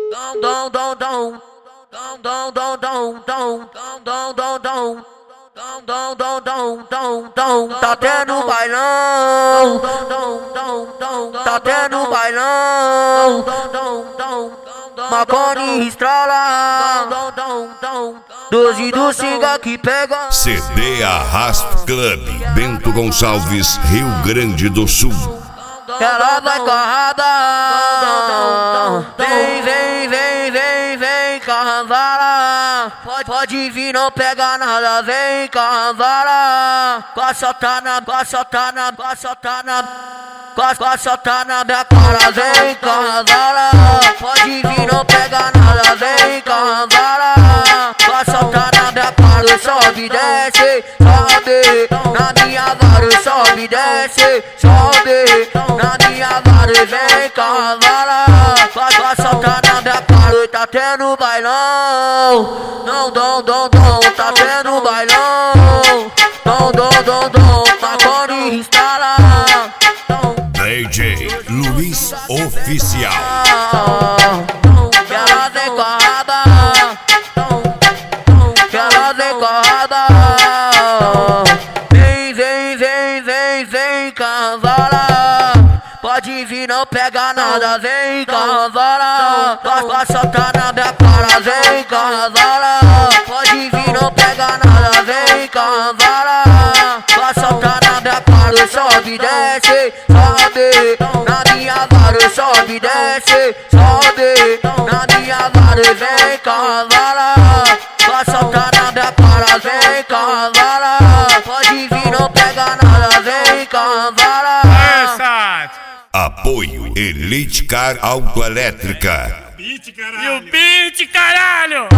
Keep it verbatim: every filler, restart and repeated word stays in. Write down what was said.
Dom, dom, dom. Dom, dom, dom, dom, dom, dom, dom, dom. Dom, dom, dom, dom, dom, dom. Tá tendo bailão. Dom, dom, dom, dom. Tá tendo bailão. Dom, dom, dom. Macone estrala. Dom, dom, dom. Doze do Singa que pega. C D Arrasto Club, Bento Gonçalves, Rio Grande do Sul. Ela vai com a raba. Vem, vem, vem, vem, vem, cavala. Pode, pode vir, não pega nada, vem, cavala. Coça tá na, coça tá na, coça tá na. Coça tá na minha cara, vem, cavala. Pode vir, não pega nada, vem, cavala. Coça tá na minha cara, sobe, desce, sobe. Na minha vara, sobe, desce, sobe. Na minha vara, vem, cavala. Coça tá na minha cara, tá tendo bailão. Não, dom, dom, dom, tá tendo bailão. Dom, dom, dom, dom, Macone instala. D J Luiz Oficial. Que ela vem com a raba. Que ela vem com a raba. Vem, vem, vem, vem, vem, cavala. Pode vir, não pega nada, vem, cavala. Coça tá na minha cara, vem, cavala. Pode vir, não pega nada, vem, cavala. Coça tá na minha cara, sobe, desce, sobe. Na minha vara, sobe, desce, sobe. Na minha vara, vem, cavala. Coça tá na minha cara, vem, cavala. Pode vir, não pega nada, vem, cavala. Apoio Elite Car Autoelétrica. E o beat, caralho!